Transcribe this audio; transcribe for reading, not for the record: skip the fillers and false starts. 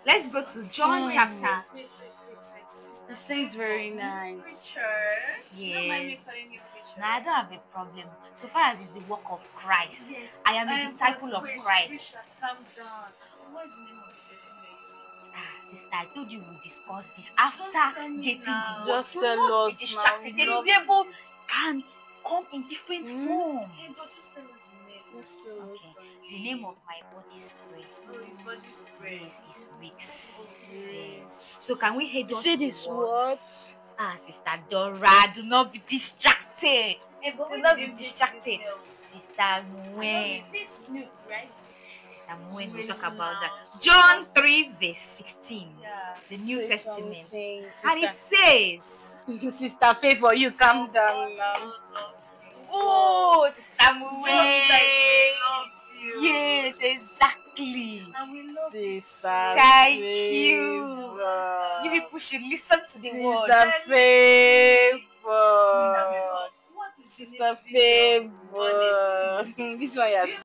Let's go to John chapter. You say it's very nice. Preacher. Don't mind me Yes. calling you preacher. No, I don't have a problem. So far as it's the work of Christ, Yes. I am a disciple of Wait, Christ. preacher, calm down. What's the name of the person you're using? Sister, I told you we'll discuss this Just after tell me getting now. the word. Just Do tell not be us now. distracted. We The love devil it. can come in different forms. Hey, but just tell us the name. Just tell us Okay. The name of my body spray, Oh, his body spray. yes, is Rix. Rix. Yes. So can we head You on say to the this word? what? Sister Dora, do not be distracted. Hey, but Do when not did be you get distracted. this milk? Sister Gwen. This milk, right? Sister Gwen will Wait talk about that. now. John 3 verse 16. Yeah. The New Say Testament. something, And it sister. says, Sister Favor, you calm down God now. so loved you. oh, Sister Just Gwen. like we love you. Yes, exactly. And we love you Sister too. Thank Favor. you. You people should listen to the word. Sister Favor. Sister Favor, what is the name Sister to this your bonnet? Favor. This one, yes.